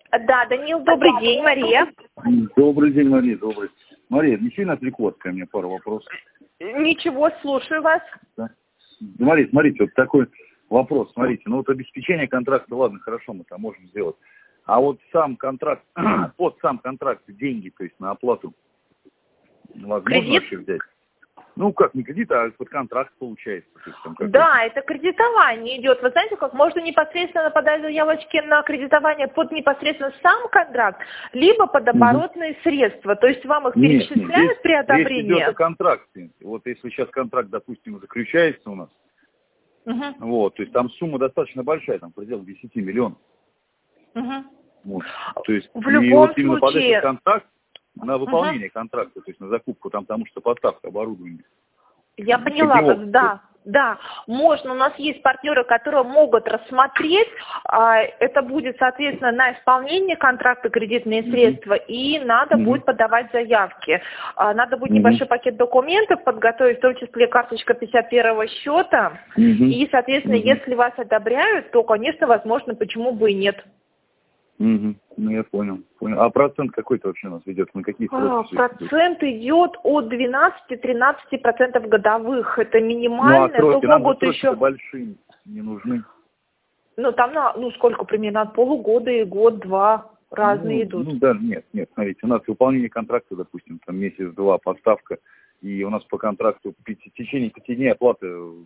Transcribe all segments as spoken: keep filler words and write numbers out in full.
Да, Данил, добрый день, Мария. Добрый день, Мария, добрый. Мария, не сильно отвлеклась ко мне пару вопросов? Ничего, слушаю вас. Да. Мария, смотрите, вот такой вопрос, смотрите, ну вот обеспечение контракта, ладно, хорошо, мы там можем сделать. А вот сам контракт, под сам контракт деньги, то есть на оплату, возможно Кредит? вообще взять? Ну, как, не кредит, а под контракт получается. То есть, там, да, это кредитование идет. Вы знаете, как можно непосредственно подать заявочки на кредитование под непосредственно сам контракт, либо под оборотные угу. средства. То есть вам их нет, перечисляют нет, здесь, при одобрении? Здесь идет о контракте. Вот если сейчас контракт, допустим, заключается у нас, угу. вот, то есть там сумма достаточно большая, там в пределах десяти миллионов. Угу. Вот, то есть, в любом вот именно случае... под этот контракт, на выполнение uh-huh. контракта, то есть на закупку, там, потому что поставка оборудования. Я поняла вас, да, да, можно, у нас есть партнеры, которые могут рассмотреть, а, это будет, соответственно, на исполнение контракта кредитные uh-huh. средства, и надо uh-huh. будет подавать заявки. А, надо будет uh-huh. небольшой пакет документов подготовить, в том числе карточка пятьдесят первого счета, uh-huh. и, соответственно, uh-huh. если вас одобряют, то, конечно, возможно, почему бы и нет. Угу. Ну, я понял, понял. А процент какой-то вообще у нас идет? На какие сроки? А, процент идет от двенадцати-тринадцати процентов годовых. Это минимально. Ну, а сроки, то нам могут сроки еще... большие не нужны. Ну, там, на, ну, сколько примерно? От полугода и год-два разные ну, идут. Ну, да, нет, нет, смотрите, у нас выполнение контракта, допустим, там месяц-два поставка, и у нас по контракту в течение пяти дней оплата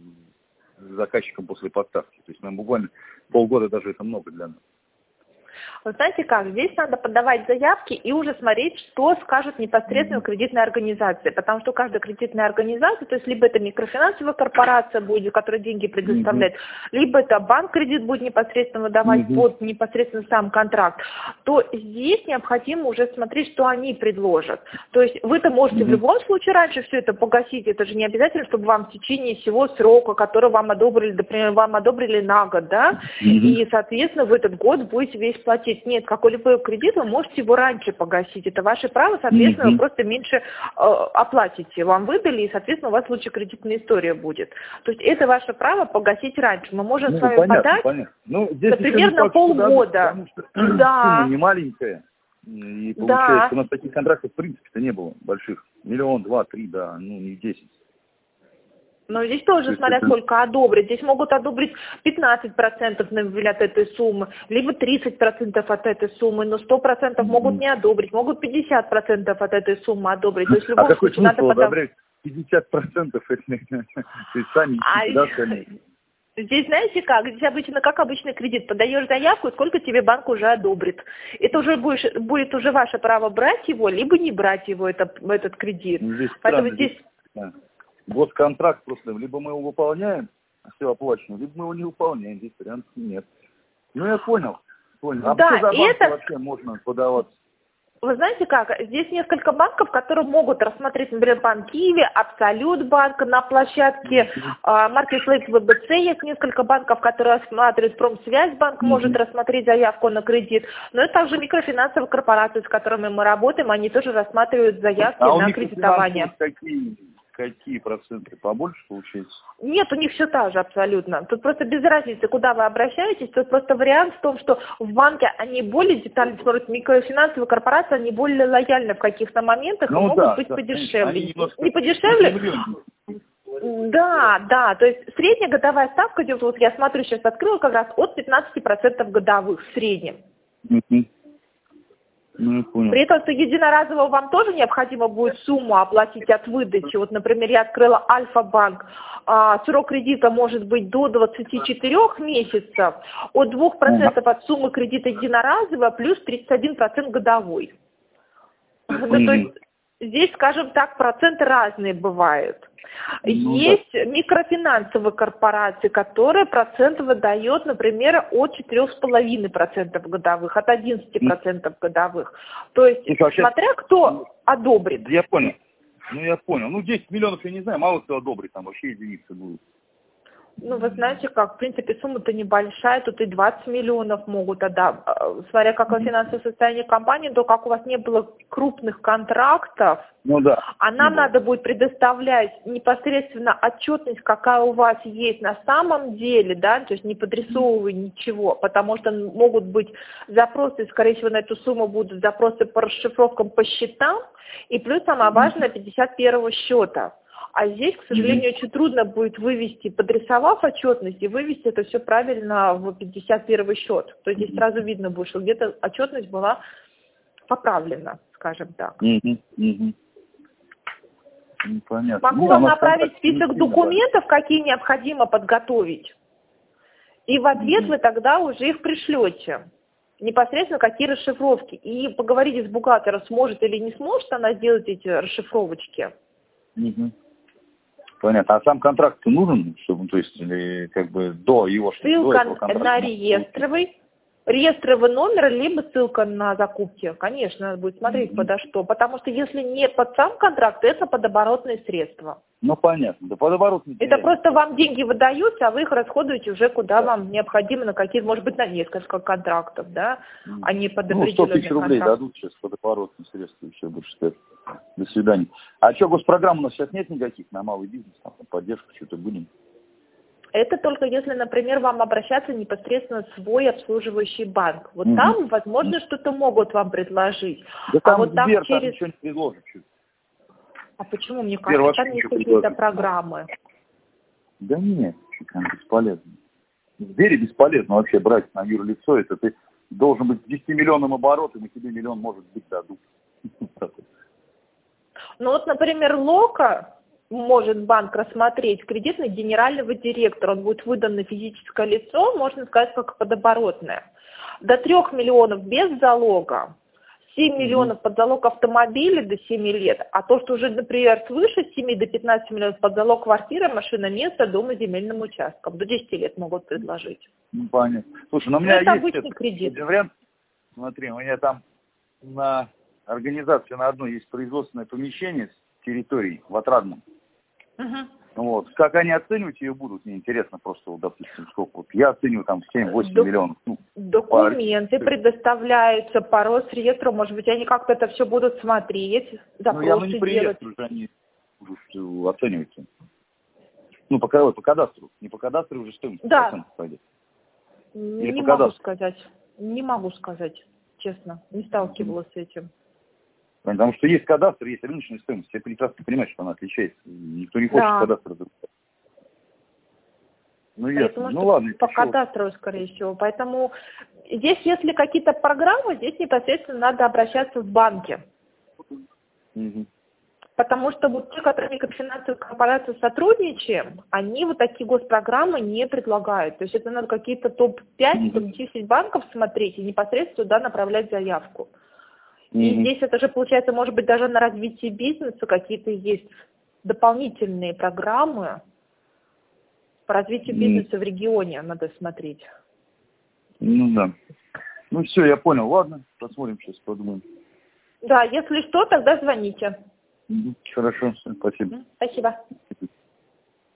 заказчикам после поставки. То есть нам буквально полгода даже это много для нас. Вы знаете как, здесь надо подавать заявки и уже смотреть, что скажет непосредственно mm-hmm. кредитная организация, потому что каждая кредитная организация, то есть либо это микрофинансовая корпорация будет, которая деньги предоставляет, mm-hmm. либо это банк кредит будет непосредственно выдавать mm-hmm. под непосредственно сам контракт, то здесь необходимо уже смотреть, что они предложат. То есть вы-то можете mm-hmm. в любом случае раньше все это погасить, это же не обязательно, чтобы вам в течение всего срока, который вам одобрили, например, вам одобрили на год, да, mm-hmm. и, соответственно, в этот год будете весь платить. Нет, какой-либо кредит вы можете его раньше погасить. Это ваше право, соответственно, mm-hmm. вы просто меньше э, оплатите. Вам выдали, и, соответственно, у вас лучше кредитная история будет. То есть это ваше право погасить раньше. Мы можем ну, с вами понятно, подать, понятно. Ну, здесь например, на полгода. Потому что да. сумма не маленькая. И получается, да. у нас таких контрактов в принципе-то не было больших. Миллион, два, три, да, ну не десять. Но здесь тоже, смотря это... сколько одобрить. Здесь могут одобрить пятнадцать процентов, например, от этой суммы, либо тридцать процентов от этой суммы, но сто процентов mm-hmm. могут не одобрить, могут пятьдесят процентов от этой суммы одобрить. То есть в любом а какой случае смысл надо одобрять пятьдесят процентов? То есть сами ищите, да, сами. Здесь, знаете как, здесь обычно, как обычный кредит, подаешь заявку, сколько тебе банк уже одобрит. Это уже будешь, будет уже ваше право брать его, либо не брать его, это, этот кредит. Ну, здесь Поэтому странно, здесь... Да. Госконтракт просто, либо мы его выполняем, все оплачено, либо мы его не выполняем, здесь вариантов нет. Ну, я понял, понял. А да, что за банки это... вообще можно подаваться? Вы знаете как, здесь несколько банков, которые могут рассмотреть, например, банк Киви, Абсолют банк на площадке, Маркетплейс вэ бэ цэ, есть несколько банков, которые рассматривают, Промсвязьбанк mm-hmm. может рассмотреть заявку на кредит, но это также микрофинансовые корпорации, с которыми мы работаем, они тоже рассматривают заявки а на кредитование. Какие? Какие проценты? Побольше получается? Нет, у них все та же абсолютно. Тут просто без разницы, куда вы обращаетесь. Тут просто вариант в том, что в банке они более детально смотрят, микрофинансовые корпорации, они более лояльны в каких-то моментах ну, и могут да, быть да, подешевле. Не подешевле? Да, да. То есть средняя годовая ставка идет, вот я смотрю, сейчас открыла как раз от пятнадцати процентов годовых в среднем. Mm-hmm. Ну, При этом, что единоразово вам тоже необходимо будет сумму оплатить от выдачи. Вот, например, я открыла Альфа-банк. А, срок кредита может быть до двадцати четырёх месяцев, от двух процентов от суммы кредита единоразово, плюс тридцать один процент годовой. Ну, то есть здесь, скажем так, проценты разные бывают. Ну, Есть да. микрофинансовые корпорации, которые процент выдает, например, от четырёх с половиной процентов годовых, от одиннадцати процентов годовых. То есть, ну, вообще, смотря кто одобрит. Я понял. Ну, я понял. Ну, десять миллионов, я не знаю, мало кто одобрит, там вообще единицы будут. Ну, вы знаете как, в принципе, сумма-то небольшая, тут и двадцать миллионов могут, тогда, смотря какое финансовое состояние компании, то как у вас не было крупных контрактов, ну, да, а нам надо будет предоставлять непосредственно отчетность, какая у вас есть на самом деле, да, то есть не подрисовывая ничего, потому что могут быть запросы, скорее всего, на эту сумму будут запросы по расшифровкам по счетам, и плюс самое важное пятьдесят первого счета. А здесь, к сожалению, mm-hmm. очень трудно будет вывести, подрисовав отчетность, и вывести это все правильно в пятьдесят первый счет. То есть здесь сразу видно будет, что где-то отчетность была поправлена, скажем так. Mm-hmm. Mm-hmm. Ну, понятно. Могу ну, вам направить список документов, бывает. какие необходимо подготовить. И в ответ mm-hmm. вы тогда уже их пришлете. Непосредственно какие расшифровки. И поговорите с бухгалтером, сможет или не сможет она сделать эти расшифровочки. Mm-hmm. Понятно. А сам контракт нужен, чтобы, то есть, или как бы до его... Ссылка до этого на реестровый, реестровый номер, либо ссылка на закупки. Конечно, надо будет смотреть mm-hmm. подо что. Потому что если не под сам контракт, это под оборотные средства. Ну, понятно. Да под оборотные Это просто вам деньги выдаются, а вы их расходуете уже куда да. вам необходимо, на какие, может быть, на несколько контрактов, да, mm-hmm. а не под определенный ну, сто тысяч рублей контракт. дадут сейчас под оборотные средства, еще больше сказать. До свидания. А что, госпрограмм у нас сейчас нет никаких на малый бизнес, там, поддержку, что-то будем? Это только если, например, вам обращаться непосредственно в свой обслуживающий банк. Вот угу. там, возможно, что-то могут вам предложить. Да а там вот Сбер, там через... там ничего не предложит. А почему, мне Сбер кажется, там есть какие-то программы? Да нет, там бесполезно. В Сбере бесполезно вообще брать на юрлицо, это ты должен быть с десяти миллионным оборотом, и тебе миллион, может быть, дадут. Ну вот, например, Лока может банк рассмотреть кредитный генерального директора. Он будет выдан на физическое лицо, можно сказать, как подоборотное. До трех миллионов без залога, семь миллионов под залог автомобиля до семи лет, а то, что уже, например, свыше семи до пятнадцати миллионов под залог квартира, машина, место, дома, земельным участком. До десяти лет могут предложить. Ну, понятно. Слушай, ну у меня это есть обычный это, кредит. Один вариант. Смотри, у меня там на организации на одной есть производственное помещение с территорией в Отрадном. Угу. Вот. Как они оценивать ее будут, мне интересно просто, вот, допустим, сколько. Вот я оцениваю там семь-восемь Док- миллионов. Ну, документы по... предоставляются по Росреестру, может быть, они как-то это все будут смотреть, запросы ну, я, ну, не по делать. реестру же они будут оцениваться. Ну, по, по кадастру. Не по кадастру уже стоимость. Да. Пойдет. Или не по могу кадастру? сказать. Не могу сказать, честно. Не сталкивалась с этим. Потому что есть кадастр, есть рыночная стоимость. Все прекрасно понимают, что она отличается. Никто не хочет да. кадастр. Ну, ясно. Ну, ладно. По кадастру, скорее всего. Поэтому здесь, если какие-то программы, здесь непосредственно надо обращаться в банки. Угу. Потому что вот те, которые как финансовые корпорации сотрудничаем, они вот такие госпрограммы не предлагают. То есть это надо какие-то топ пять, угу. топ десять банков смотреть и непосредственно туда направлять заявку. И mm-hmm. здесь это же получается, может быть, даже на развитие бизнеса какие-то есть дополнительные программы по развитию mm-hmm. бизнеса в регионе, надо смотреть. Ну да. Ну все, я понял. Ладно, посмотрим сейчас, подумаем. Да, если что, тогда звоните. Mm-hmm. Хорошо, спасибо. Mm-hmm. Спасибо.